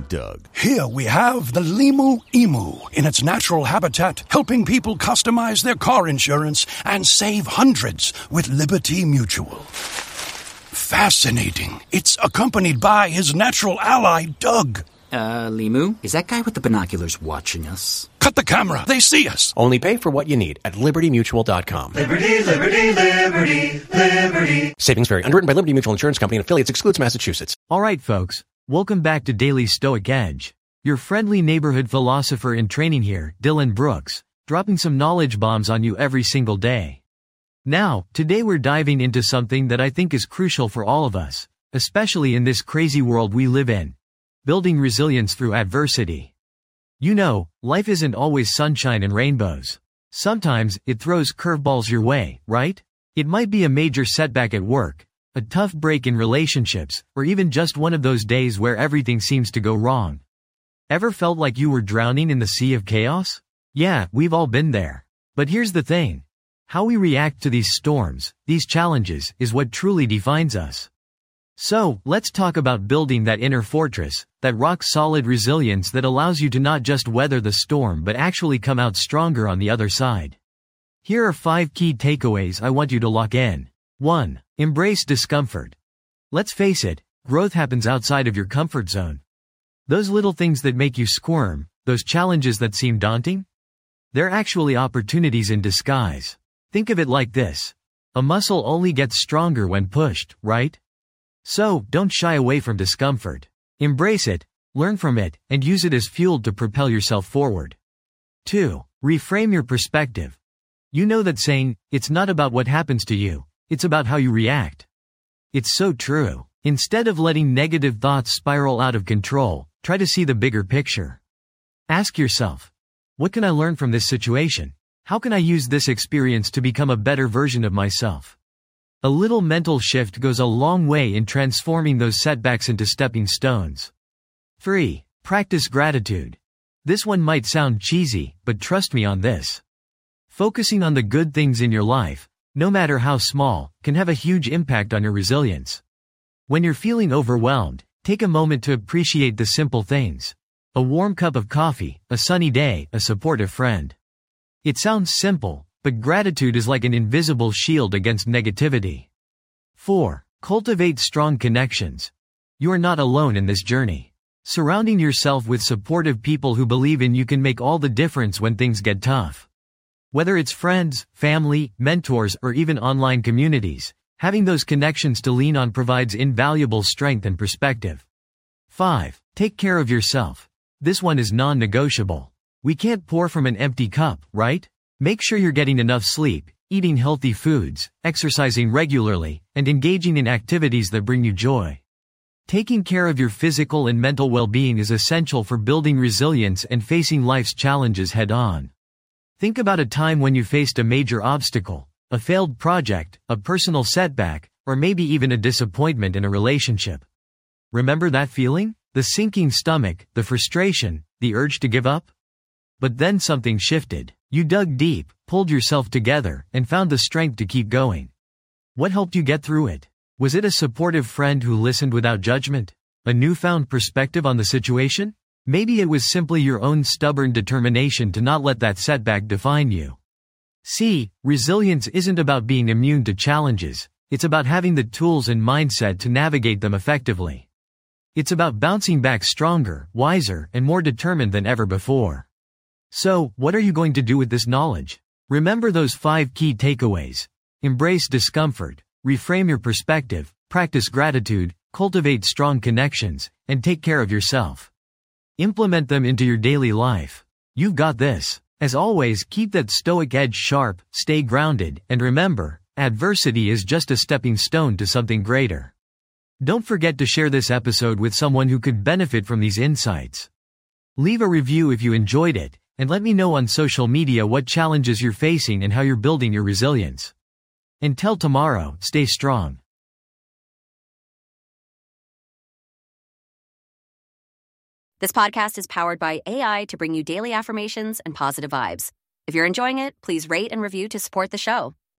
Doug. Here we have the Limu Emu in its natural habitat, helping people customize their car insurance and save hundreds with Liberty Mutual. Fascinating. It's accompanied by his natural ally, Doug. Limu, is that guy with the binoculars watching us? Cut the camera. They see us. Only pay for what you need at LibertyMutual.com. Liberty, liberty, liberty, liberty. Savings vary. Underwritten by Liberty Mutual Insurance Company and affiliates. Excludes Massachusetts. All right, folks. Welcome back to Daily Stoic Edge. Your friendly neighborhood philosopher in training here, Dylan Brooks, dropping some knowledge bombs on you every single day. Now, today we're diving into something that I think is crucial for all of us, especially in this crazy world we live in. Building resilience through adversity. You know, life isn't always sunshine and rainbows. Sometimes it throws curveballs your way, right? It might be a major setback at work, a tough break in relationships, or even just one of those days where everything seems to go wrong. Ever felt like you were drowning in the sea of chaos? Yeah, we've all been there. But here's the thing. How we react to these storms, these challenges, is what truly defines us. So, let's talk about building that inner fortress, that rock-solid resilience that allows you to not just weather the storm but actually come out stronger on the other side. Here are 5 key takeaways I want you to lock in. 1. Embrace discomfort. Let's face it, growth happens outside of your comfort zone. Those little things that make you squirm, those challenges that seem daunting? They're actually opportunities in disguise. Think of it like this. A muscle only gets stronger when pushed, right? So, don't shy away from discomfort. Embrace it, learn from it, and use it as fuel to propel yourself forward. 2. Reframe your perspective. You know that saying, it's not about what happens to you, it's about how you react. It's so true. Instead of letting negative thoughts spiral out of control, try to see the bigger picture. Ask yourself, what can I learn from this situation? How can I use this experience to become a better version of myself? A little mental shift goes a long way in transforming those setbacks into stepping stones. 3. Practice gratitude. This one might sound cheesy, but trust me on this. Focusing on the good things in your life, no matter how small, can have a huge impact on your resilience. When you're feeling overwhelmed, take a moment to appreciate the simple things. A warm cup of coffee, a sunny day, a supportive friend. It sounds simple, but gratitude is like an invisible shield against negativity. 4. Cultivate strong connections. You are not alone in this journey. Surrounding yourself with supportive people who believe in you can make all the difference when things get tough. Whether it's friends, family, mentors, or even online communities, having those connections to lean on provides invaluable strength and perspective. 5. Take care of yourself. This one is non-negotiable. We can't pour from an empty cup, right? Make sure you're getting enough sleep, eating healthy foods, exercising regularly, and engaging in activities that bring you joy. Taking care of your physical and mental well-being is essential for building resilience and facing life's challenges head-on. Think about a time when you faced a major obstacle, a failed project, a personal setback, or maybe even a disappointment in a relationship. Remember that feeling? The sinking stomach, the frustration, the urge to give up? But then something shifted. You dug deep, pulled yourself together, and found the strength to keep going. What helped you get through it? Was it a supportive friend who listened without judgment? A newfound perspective on the situation? Maybe it was simply your own stubborn determination to not let that setback define you. See, resilience isn't about being immune to challenges, it's about having the tools and mindset to navigate them effectively. It's about bouncing back stronger, wiser, and more determined than ever before. So, what are you going to do with this knowledge? Remember those 5 key takeaways. Embrace discomfort, reframe your perspective, practice gratitude, cultivate strong connections, and take care of yourself. Implement them into your daily life. You've got this. As always, keep that stoic edge sharp, stay grounded, and remember, adversity is just a stepping stone to something greater. Don't forget to share this episode with someone who could benefit from these insights. Leave a review if you enjoyed it, and let me know on social media what challenges you're facing and how you're building your resilience. Until tomorrow, stay strong. This podcast is powered by AI to bring you daily affirmations and positive vibes. If you're enjoying it, please rate and review to support the show.